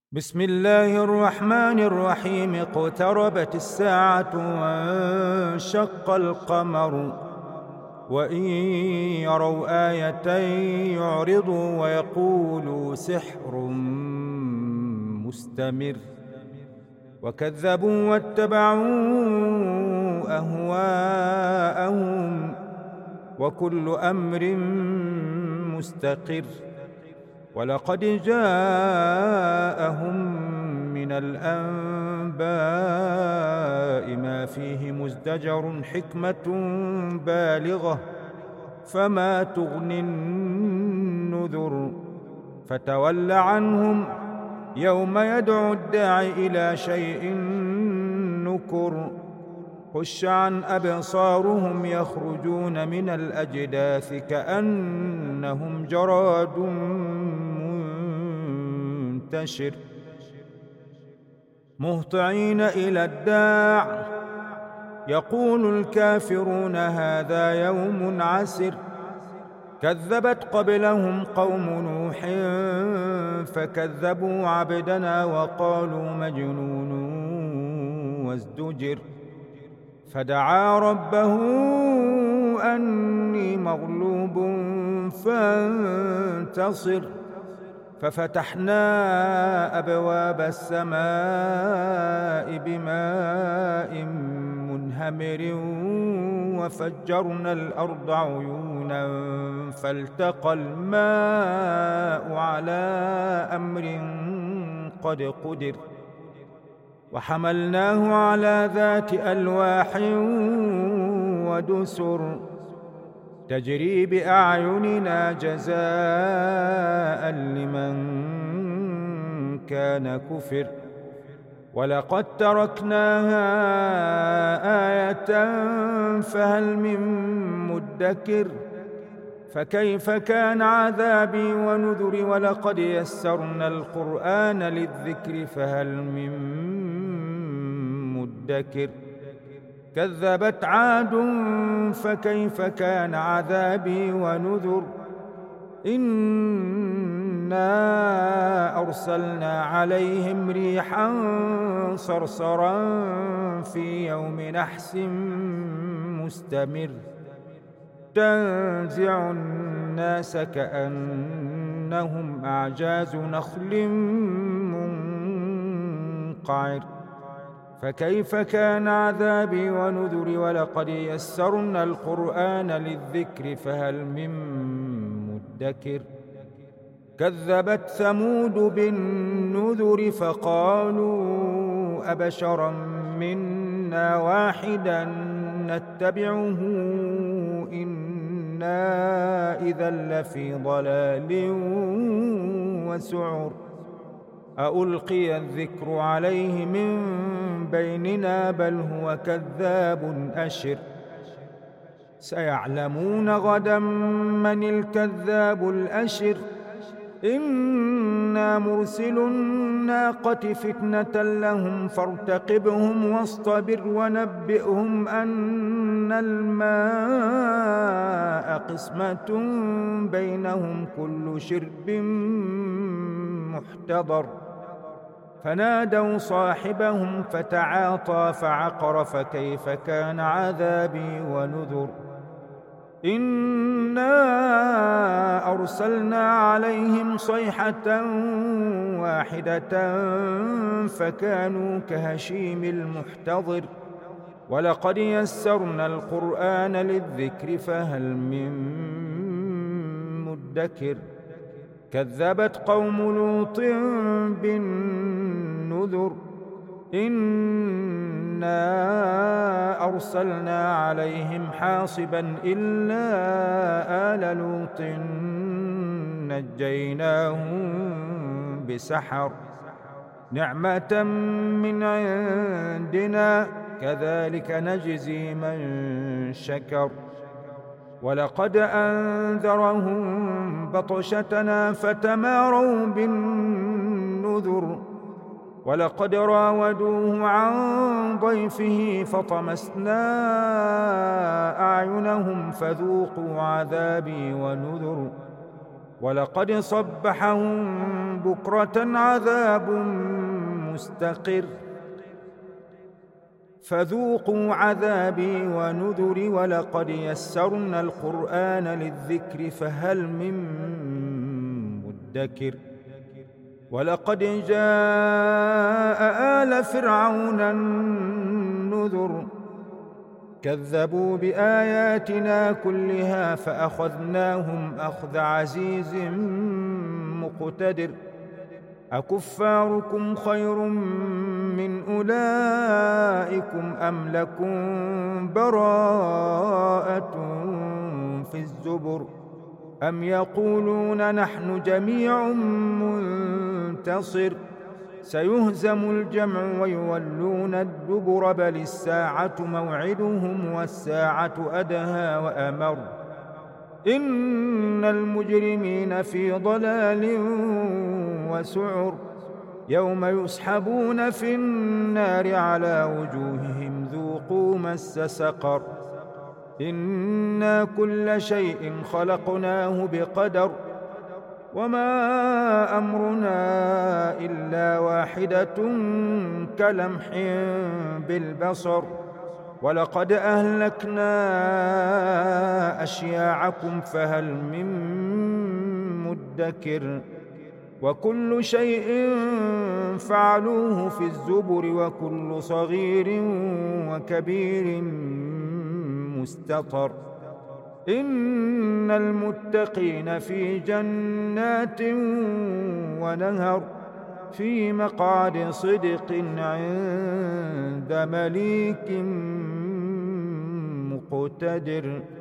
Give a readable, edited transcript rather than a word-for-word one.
بسم الله الرحمن الرحيم. اقتربت الساعة وانشق القمر وإن يروا آية يعرضوا ويقولوا سحر مستمر وكذبوا واتبعوا أهواءهم وكل أمر مستقر. ولقد جاءهم من الأنباء ما فيه مزدجر حكمة بالغة فما تغني النذر. فتول عنهم يوم يدعو الداع إلى شيء نكر. خش عن أبصارهم يخرجون من الأجداث كأنهم جراد منتشر مهطعين إلى الداع يقول الكافرون هذا يوم عسر. كذبت قبلهم قوم نوح فكذبوا عبدنا وقالوا مجنون وازدجر. فدعا ربه أني مغلوب فانتصر. ففتحنا أبواب السماء بماء منهمر وفجرنا الأرض عيونا فالتقى الماء على أمر قد قدر. وحملناه على ذات ألواح ودسر تجري بأعيننا جزاء لمن كان كفر. ولقد تركناها آية فهل من مدكر. فكيف كان عذابي ونذر. ولقد يسرنا القرآن للذكر فهل من مدكر. كذبت عاد فكيف كان عذابي ونذر. إنا أرسلنا عليهم ريحا صرصرا في يوم نحس مستمر تنزع الناس كأنهم أعجاز نخل منقعر. فكيف كان عذابي ونذر. ولقد يسرنا القرآن للذكر فهل من مدكر. كذبت ثمود بالنذر فقالوا أبشرا منا واحدا نتبعه إنا إذا لفي ضلال وسعر. ألقي الذكر عليه من بيننا بل هو كذاب أشر. سيعلمون غدا من الكذاب الأشر. إنا مرسل الناقة فتنة لهم فارتقبهم واصطبر ونبئهم أن الماء قسمة بينهم كل شرب محتضر. فنادوا صاحبهم فتعاطى فعقر. فكيف كان عذابي ونذر. إنا أرسلنا عليهم صيحة واحدة فكانوا كهشيم المحتضر. ولقد يسرنا القرآن للذكر فهل من مدكر. كذبت قوم لوط بالنذر. إنا أرسلنا عليهم حاصبا إلا آل لوط نجيناهم بسحر نعمة من عندنا كذلك نجزي من شكر. ولقد أنذرهم بطشتنا فتماروا بالنذر. ولقد راودوه عن ضيفه فطمسنا أعينهم فذوقوا عذابي ونذر. ولقد صبحهم بكرة عذاب مستقر فذوقوا عذابي ونذر ولقد يسرنا القرآن للذكر فهل من مدكر ولقد جاء آل فرعون النذر كذبوا بآياتنا كلها فأخذناهم أخذ عزيز مقتدر أكفاركم خير من أولئكم أم لكم براءة في الزبر أم يقولون نحن جميع منتصر سيهزم الجمع ويولون الدبر بل الساعة موعدهم والساعة أدهى وأمر إن المجرمين في ضلال وسعر يوم يسحبون في النار على وجوههم ذوقوا مس سقر إنا كل شيء خلقناه بقدر وما أمرنا إلا واحدة كلمح بالبصر ولقد أهلكنا أشياعكم فهل من مدكر وكل شيء فعلوه في الزبر وكل صغير وكبير مستطر إن المتقين في جنات ونهر في مقعد صدق عند مليك مقتدر.